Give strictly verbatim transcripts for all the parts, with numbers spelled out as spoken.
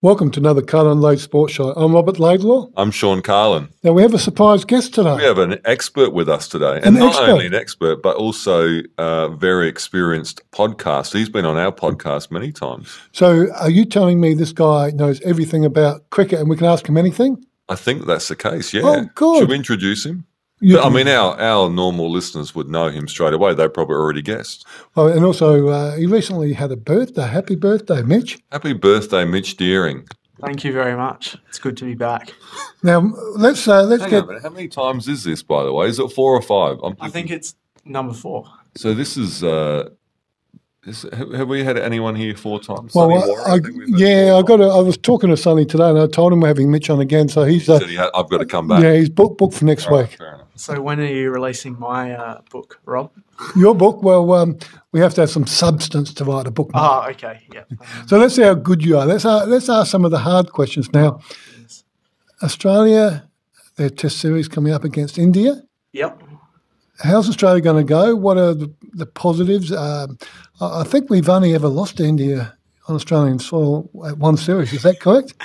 Welcome to another Carlin Lade Sports Show. I'm Robert Laidlaw. I'm Sean Carlin. Now, we have a surprise guest today. We have an expert with us today. An and not expert. only an expert, but also a very experienced podcaster. He's been on our podcast many times. So are you telling me this guy knows everything about cricket and we can ask him anything? I think that's the case, yeah. Oh, good. Should we introduce him? You, I mean, our, our normal listeners would know him straight away. They probably already guessed. Oh, and also, uh, he recently had a birthday. Happy birthday, Mitch. Happy birthday, Mitch Deering. Thank you very much. It's good to be back. Now, let's uh, let's Hang get... on a minute. How many times is this, by the way? Is it four or five? I'm I think it's number four. So this is... Uh, Is, have we had anyone here four times? Well, Sonny I, Warren, I, I think we've had yeah, four I got. A, I was talking to Sonny today, and I told him we're having Mitch on again. So he's, uh, Said he had, I've got to come back. yeah, he's booked booked for next All right, week. fair enough. So when are you releasing my uh, book, Rob? Your book? Well, um, we have to have some substance to write a book. mate. Oh, okay. Yeah. So let's see how good you are. Let's uh, let's ask some of the hard questions now. Australia, their Test series coming up against India. Yep. How's Australia going to go? What are the, the positives? Um, I I think we've only ever lost to India on Australian soil at one series. Is that correct?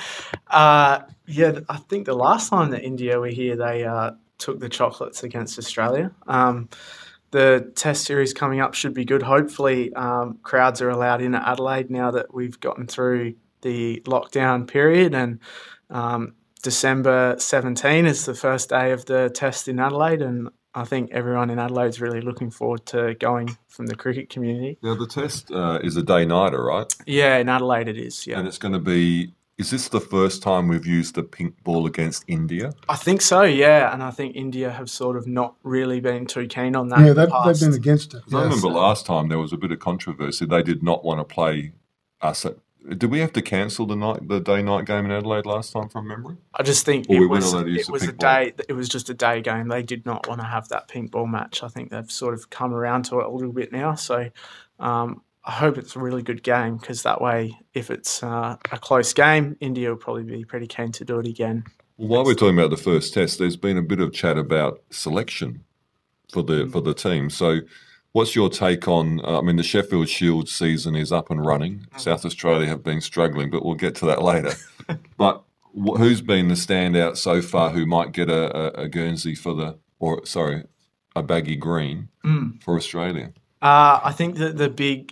Uh, yeah, I think the last time that India were here, they uh, took the chocolates against Australia. Um, the Test series coming up should be good. Hopefully, um, crowds are allowed in at Adelaide now that we've gotten through the lockdown period, and um, December seventeenth is the first day of the Test in Adelaide, and I think everyone in Adelaide's really looking forward to going from the cricket community. Now, the test uh, is a day-nighter, right? Yeah, in Adelaide it is, yeah. And it's going to be... Is this the first time we've used the pink ball against India? I think so, yeah, and I think India have sort of not really been too keen on that Yeah, in the they've, past. they've been against it. I yes. remember last time there was a bit of controversy. They did not want to play us at... Did we have to cancel the night, the day-night game in Adelaide last time from memory? I just think Or it we weren't was allowed to use it the was a pink ball. day. It was just a day game. They did not want to have that pink ball match. I think they've sort of come around to it a little bit now. So um, I hope it's a really good game because that way, if it's uh, a close game, India will probably be pretty keen to do it again. Well, while we're talking about the first test, there's been a bit of chat about selection for the for the team. So what's your take on, uh, I mean, the Sheffield Shield season is up and running. South Australia have been struggling, but we'll get to that later. But wh- who's been the standout so far who might get a, a, a Guernsey for the, or sorry, a baggy green Mm. for Australia? Uh, I think that the big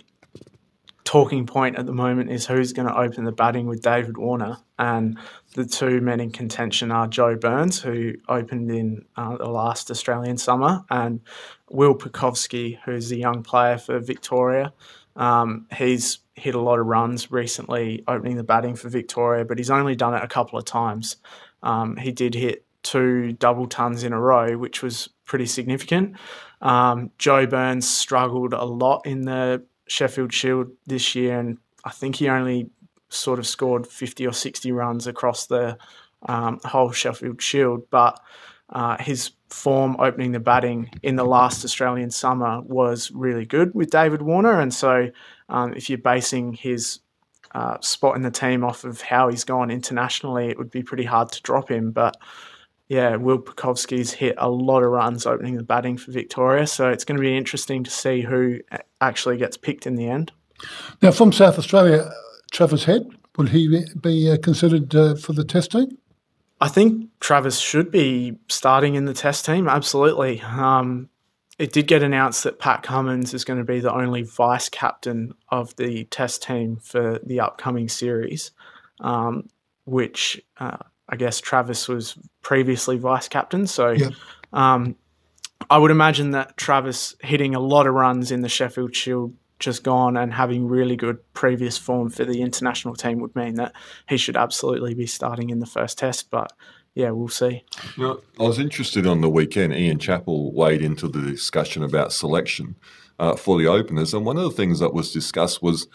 talking point at the moment is who's going to open the batting with David Warner, and the two men in contention are Joe Burns, who opened in uh, the last Australian summer, and Will Pucovski, who's a young player for Victoria. Um, he's hit a lot of runs recently opening the batting for Victoria, but he's only done it a couple of times. Um, he did hit two double tons in a row, which was pretty significant. Um, Joe Burns struggled a lot in the Sheffield Shield this year, and I think he only sort of scored fifty or sixty runs across the um, whole Sheffield Shield, but uh, his form opening the batting in the last Australian summer was really good with David Warner, and so um, if you're basing his uh, spot in the team off of how he's gone internationally, it would be pretty hard to drop him, but yeah, Will Pucovski's hit a lot of runs opening the batting for Victoria, so it's going to be interesting to see who actually gets picked in the end. Now, from South Australia, Travis Head, will he be uh, considered uh, for the Test team? I think Travis should be starting in the Test team, absolutely. Um, it did get announced that Pat Cummins is going to be the only vice-captain of the Test team for the upcoming series, um, which... Uh, I guess Travis was previously vice-captain, so Yeah. um, I would imagine that Travis hitting a lot of runs in the Sheffield Shield just gone and having really good previous form for the international team would mean that he should absolutely be starting in the first test, but yeah, we'll see. You know, I was interested on the weekend. Ian Chappell weighed into the discussion about selection uh, for the openers, and one of the things that was discussed was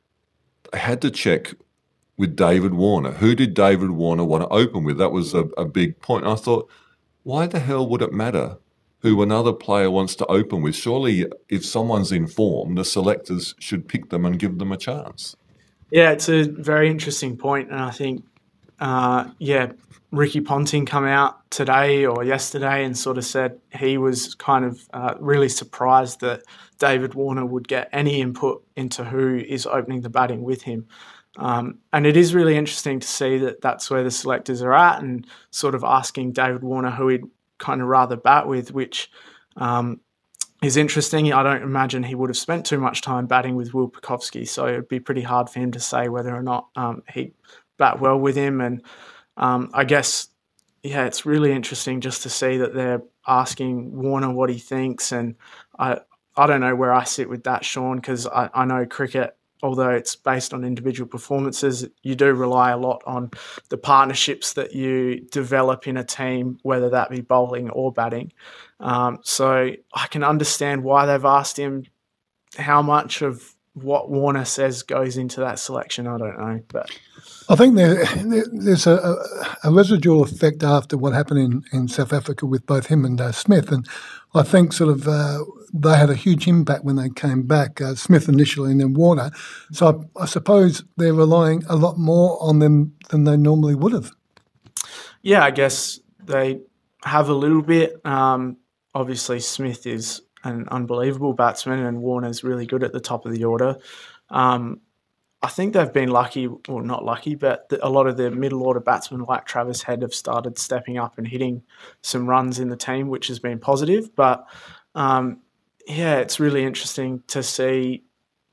I had to check with David Warner. Who did David Warner want to open with? That was a, a big point. And I thought, why the hell would it matter who another player wants to open with? Surely if someone's in form, the selectors should pick them and give them a chance. Yeah, it's a very interesting point, and I think, uh, yeah, Ricky Ponting come out today or yesterday and sort of said he was kind of uh, really surprised that David Warner would get any input into who is opening the batting with him. Um, and it is really interesting to see that that's where the selectors are at, and sort of asking David Warner who he'd kind of rather bat with, which um, is interesting. I don't imagine he would have spent too much time batting with Will Pucovski, so it'd be pretty hard for him to say whether or not um, he'd bat well with him. And um, I guess, yeah, it's really interesting just to see that they're asking Warner what he thinks. And I, I don't know where I sit with that, Sean, because I, I know cricket, although it's based on individual performances, you do rely a lot on the partnerships that you develop in a team, whether that be bowling or batting. Um, so I can understand why they've asked him. How much of what Warner says goes into that selection, I don't know. But I think there, there, there's a, a residual effect after what happened in, in South Africa with both him and uh, Smith. And I think sort of uh, they had a huge impact when they came back, uh, Smith initially and then Warner. So I, I suppose they're relying a lot more on them than they normally would have. Yeah, I guess they have a little bit. Um, obviously, Smith is an unbelievable batsman and Warner's really good at the top of the order. Um, I think they've been lucky, or not lucky, but the, a lot of the middle order batsmen like Travis Head have started stepping up and hitting some runs in the team, which has been positive. But um, yeah, it's really interesting to see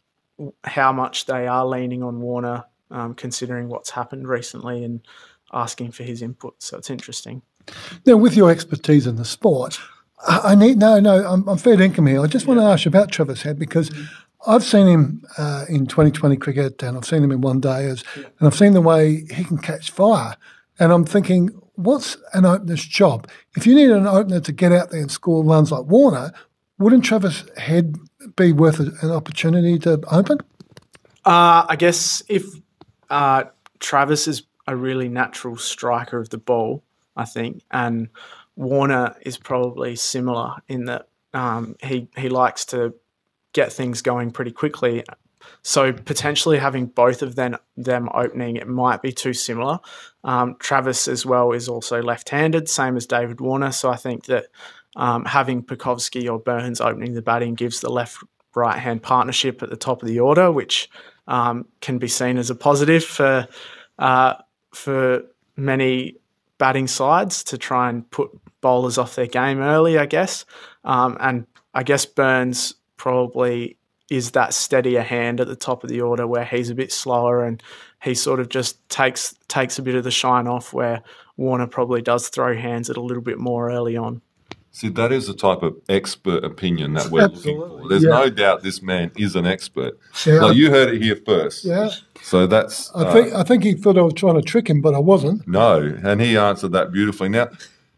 how much they are leaning on Warner, um, considering what's happened recently and asking for his input. So it's interesting. Now, with your expertise in the sport, I need no, no. I'm, I'm fair dinkum here. I just want to ask you about Travis Head because I've seen him uh, in twenty twenty cricket, and I've seen him in one days, yeah. and I've seen the way he can catch fire. And I'm thinking, what's an opener's job? If you need an opener to get out there and score runs like Warner, wouldn't Travis Head be worth a, an opportunity to open? Uh, I guess if uh, Travis is a really natural striker of the ball, I think, and Warner is probably similar in that um, he he likes to get things going pretty quickly. So potentially having both of them them opening, it might be too similar. Um, Travis as well is also left-handed, same as David Warner. So I think that um, having Pucovski or Burns opening the batting gives the left-right hand partnership at the top of the order, which um, can be seen as a positive for uh, for many batting sides to try and put bowlers off their game early, I guess. Um, and I guess Burns probably is that steadier hand at the top of the order where he's a bit slower and he sort of just takes takes a bit of the shine off, where Warner probably does throw hands at a little bit more early on. See, that is the type of expert opinion that we're Absolutely. looking for. There's Yeah. no doubt this man is an expert. Yeah. Like, you heard it here first. Yeah. So that's I uh, think I think he thought I was trying to trick him, but I wasn't. no, and he answered that beautifully. Now,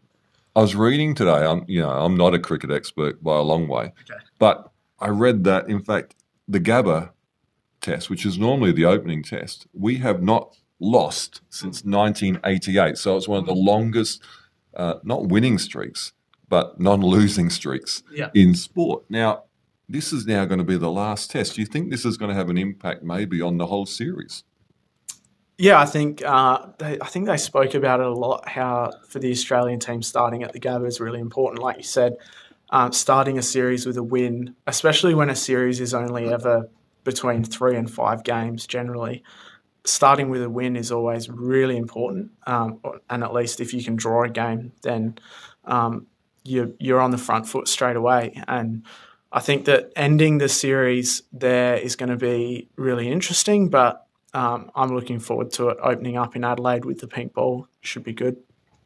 I was reading today. I'm, you know, I'm not a cricket expert by a long way, Okay. but I read that in fact the Gabba test, which is normally the opening test, we have not lost since nineteen eighty-eight. So it's one of the longest, uh, not winning streaks, but non-losing streaks Yeah. in sport. Now, this is now going to be the last test. Do you think this is going to have an impact maybe on the whole series? Yeah, I think uh, they, I think they spoke about it a lot, how for the Australian team starting at the Gabba is really important. Like you said, um, starting a series with a win, especially when a series is only ever between three and five games generally, starting with a win is always really important. Um, and at least if you can draw a game, then um, you're, you're on the front foot straight away. And I think that ending the series there is going to be really interesting, but um, I'm looking forward to it opening up in Adelaide with the pink ball. Should be good.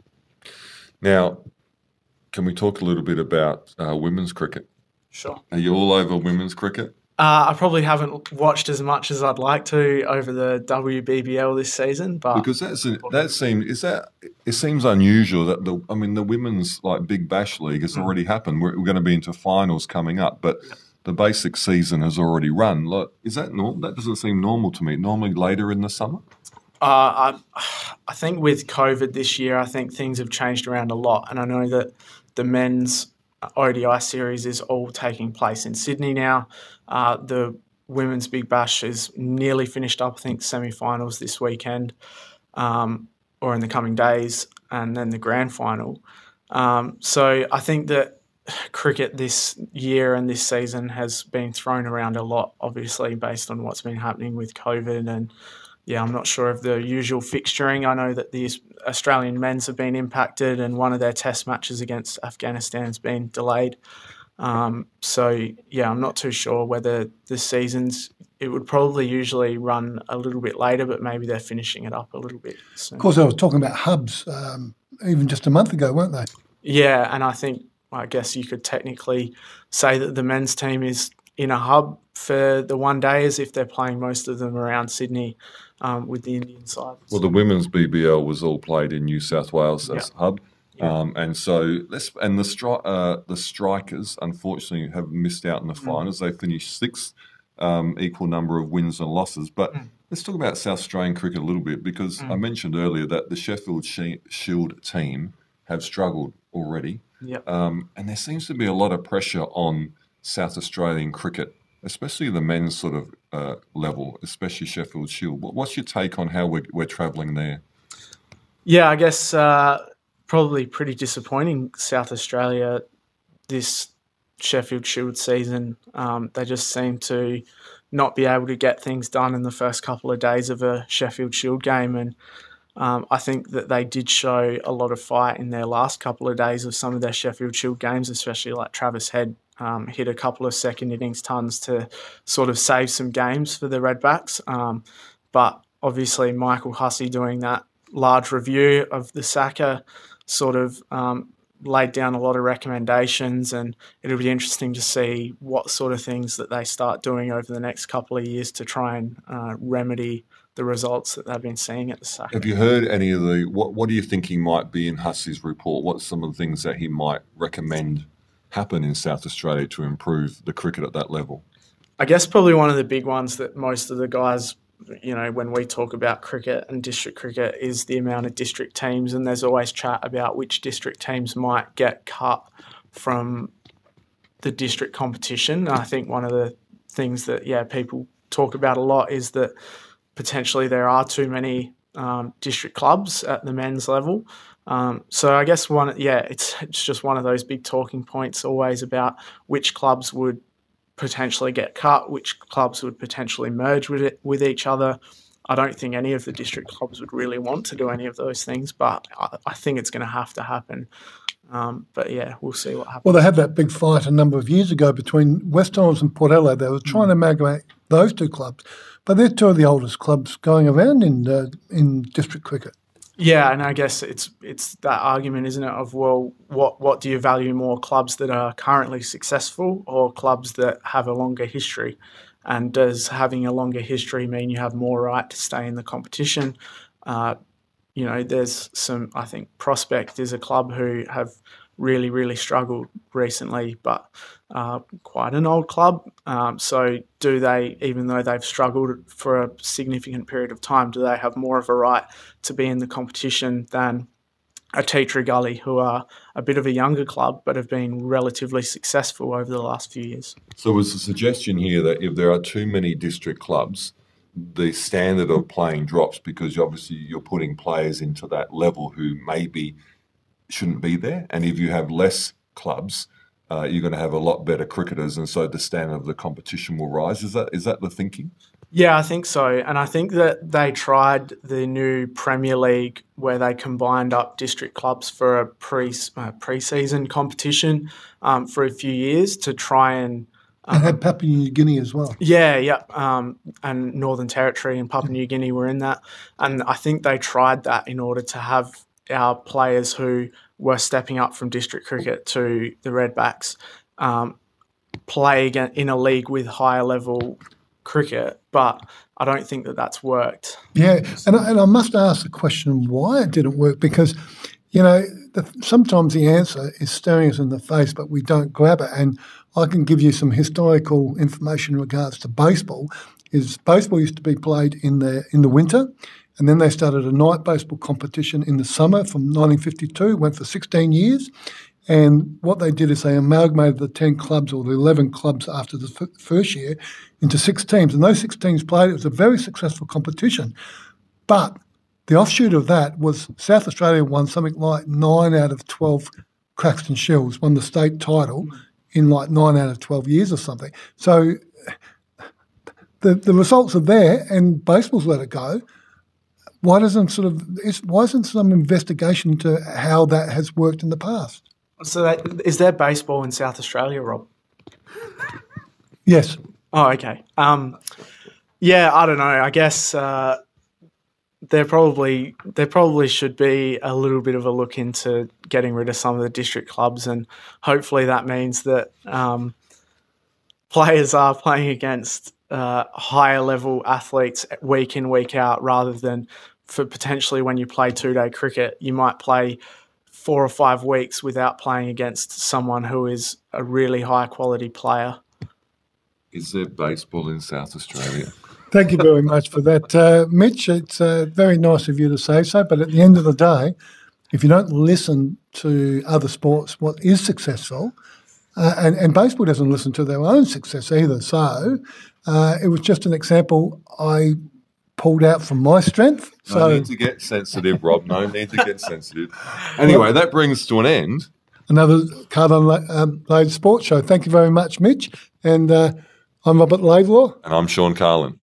Now, can we talk a little bit about uh, women's cricket? Sure. Are you all over women's cricket? Uh, I probably haven't watched as much as I'd like to over the W B B L this season, but Because that's a, that seems is that it seems unusual that the I mean the women's like Big Bash League has already happened. We're, we're going to be into finals coming up, but the basic season has already run. Like, is that normal? That doesn't seem normal to me. Normally later in the summer. Uh, I, I think with COVID this year, I think things have changed around a lot. And I know that the men's O D I series is all taking place in Sydney now. Uh, the women's Big Bash is nearly finished up, I think, semi-finals this weekend um, or in the coming days, and then the grand final. Um, so I think that cricket this year and this season has been thrown around a lot, obviously, based on what's been happening with COVID and yeah, I'm not sure of the usual fixturing. I know that the Australian men's have been impacted, and one of their test matches against Afghanistan's been delayed. Um, so, yeah, I'm not too sure whether the seasons, it would probably usually run a little bit later, but maybe they're finishing it up a little bit soon. Of course, I was talking about hubs um, even just a month ago, weren't they? Yeah, and I think, I guess you could technically say that the men's team is in a hub for the one days if they're playing most of them around Sydney um, with the Indian side. Well, the women's B B L was all played in New South Wales as Yep. a hub. Yep. Um, and so let's and the stri- uh, the strikers unfortunately have missed out in the finals. They finished sixth, um, equal number of wins and losses. But Mm. let's talk about South Australian cricket a little bit because I mentioned earlier that the Sheffield Shi- Shield team have struggled already, Yep. um, and there seems to be a lot of pressure on South Australian cricket, especially the men's sort of uh, level, especially Sheffield Shield. What- What's your take on how we're, we're travelling there? Yeah, I guess uh, probably pretty disappointing South Australia this Sheffield Shield season. Um, they just seem to not be able to get things done in the first couple of days of a Sheffield Shield game. And um, I think that they did show a lot of fight in their last couple of days of some of their Sheffield Shield games, especially like Travis Head um, hit a couple of second innings tons to sort of save some games for the Redbacks. Um, but obviously Michael Hussey doing that large review of the Saka sort of um, laid down a lot of recommendations, and it'll be interesting to see what sort of things that they start doing over the next couple of years to try and uh, remedy the results that they've been seeing at the Saka. Have you heard any of the, what, what do you think he might be in Hussey's report? What's some of the things that he might recommend happen in South Australia to improve the cricket at that level? I guess probably one of the big ones that most of the guys, you know, when we talk about cricket and district cricket is the amount of district teams, and there's always chat about which district teams might get cut from the district competition. And I think one of the things that, yeah, people talk about a lot is that potentially there are too many um, district clubs at the men's level. Um, so I guess one, yeah, it's it's just one of those big talking points always about which clubs would potentially get cut, which clubs would potentially merge with it with each other. I don't think any of the district clubs would really want to do any of those things, but I, I think it's going to have to happen. Um, but yeah, we'll see what happens. Well, they had that big fight a number of years ago between West Islands and Port Adelaide. They were trying to amalgamate those two clubs, but they're two of the oldest clubs going around in uh, in district cricket. Yeah, and I guess it's it's that argument, isn't it, of, well, what, what do you value more, clubs that are currently successful or clubs that have a longer history? And does having a longer history mean you have more right to stay in the competition? Uh, you know, there's some, I think Prospect is a club who have really, really struggled recently, but uh, quite an old club. Um, so do they, even though they've struggled for a significant period of time, do they have more of a right to be in the competition than a Tea Tree Gully, who are a bit of a younger club but have been relatively successful over the last few years? So was the suggestion here that if there are too many district clubs, the standard of playing drops because obviously you're putting players into that level who maybe shouldn't be there, and if you have less clubs, uh, you're going to have a lot better cricketers, and so the standard of the competition will rise. Is that is that the thinking? Yeah, I think so. And I think that they tried the new Premier League where they combined up district clubs for a pre uh, pre-season competition um, for a few years to try and They had Papua New Guinea as well. Yeah, yeah. Um, and Northern Territory and Papua New Guinea were in that. And I think they tried that in order to have our players who were stepping up from district cricket to the Redbacks um, play again in a league with higher level cricket. But I don't think that that's worked. Yeah, and I, and I must ask the question why it didn't work, because, you know, the, sometimes the answer is staring us in the face, but we don't grab it. And I can give you some historical information in regards to baseball. Is baseball used to be played in the in the winter, and then they started a night baseball competition in the summer from nineteen fifty-two, went for sixteen years. And what they did is they amalgamated the ten clubs or the eleven clubs after the f- first year into six teams. And those six teams played. It was a very successful competition. But the offshoot of that was South Australia won something like nine out of twelve Craxton Shields, won the state title in like nine out of twelve years or something. So the, the results are there and baseball's let it go. Why doesn't sort of is, why isn't some investigation into how that has worked in the past? So, that, is there baseball in South Australia, Rob? Yes. Oh, okay. Um, yeah, I don't know. I guess uh, there probably there probably should be a little bit of a look into getting rid of some of the district clubs, and hopefully that means that um, players are playing against uh, higher level athletes week in, week out, rather than for potentially when you play two-day cricket, you might play four or five weeks without playing against someone who is a really high-quality player. Is there baseball in South Australia? Thank you very much for that, uh, Mitch. It's uh, very nice of you to say so, but at the end of the day, if you don't listen to other sports, what is successful, uh, and, and baseball doesn't listen to their own success either, so uh, it was just an example I pulled out from my strength. No So need to get sensitive, Rob. No need to get sensitive. Anyway, that brings to an end another Card on um, Load Sports Show. Thank you very much, Mitch. And uh, I'm Robert Laidlaw. and I'm Sean Carlin.